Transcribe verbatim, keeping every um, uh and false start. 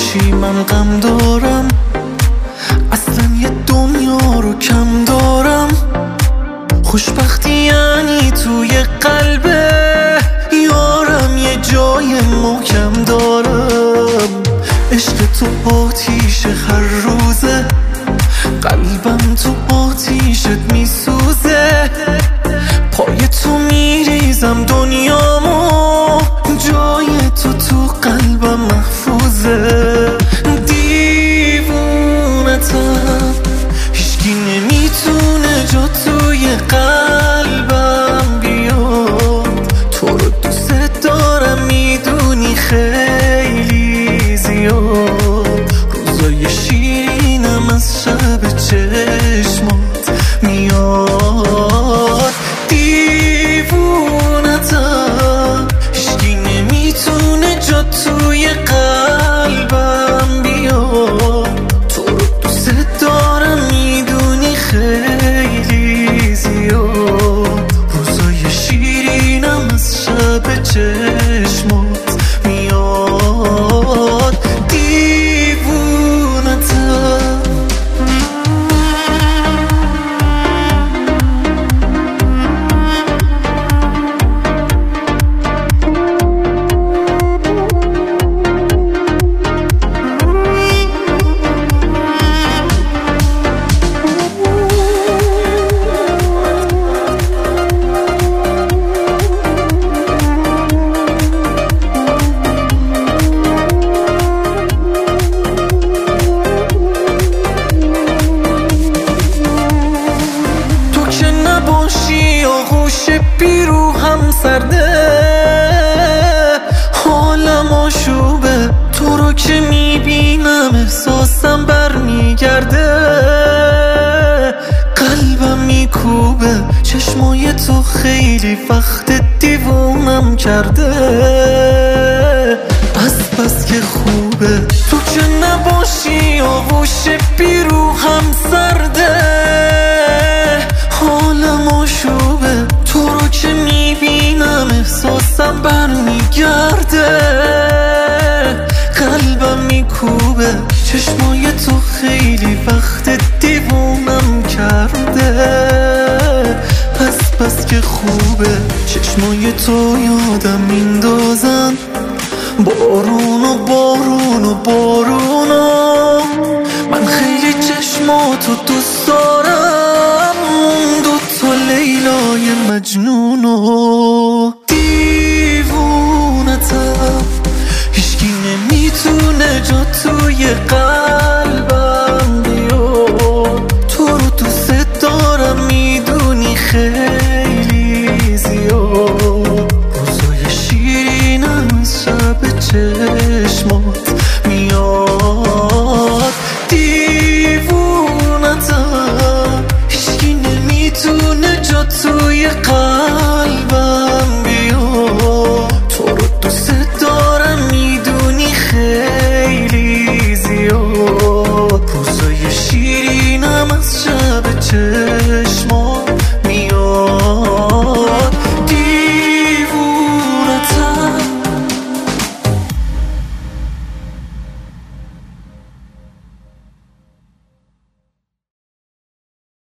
باشی من غم دارم، اصلا یه دنیا رو کم دارم. خوشبختی یعنی توی قلبه یارم یه جای محکم دارم. عشق تو آتیش هر روزه، قلبم تو آتیشت میسوزه. پای تو میریزم دنیامو، جای تو تو قلبم محفوظه. دیوونتم هیچکی نمیتونه جا توی قلبم بیاد. تو رو دوست دارم میدونی خیلی زیاد. روزای شیرینم از شب چشمات میاد. دیوونتم هیچکی نمیتونه جا توی قلبم بیاد. تو رو دوست دارم میدونی خیلی زیاد. روزای شیرینم از شب چشمات میاد. دیوونتم آغوش پیرو هم سرده، حالم آشوبه. تو رو که میبینم احساسم برمیگرده. قلبم میکوبه چشمای تو خیلی وقت دیوونم کرده. از بس که خوبه تو که نباشی آغوش پیرو هم سرده. حالم آشوبه تو رو که میبینم احساسم برمیگرده. قلبم میکوبه چشمای تو خیلی وقت دیوونم کرده. پس پس که خوبه چشمای تو یادم میندازن. بارون و بارون و بارون و من خیلی چشماتو دوست دارم. اون دوتا لیلای مجنون و دیوونتم هیچکی نمیتونه جا توی قلبم بیاد. تو رو دوست دارم میدونی خیلی زیاد. روزای شیرینم از شب چشمات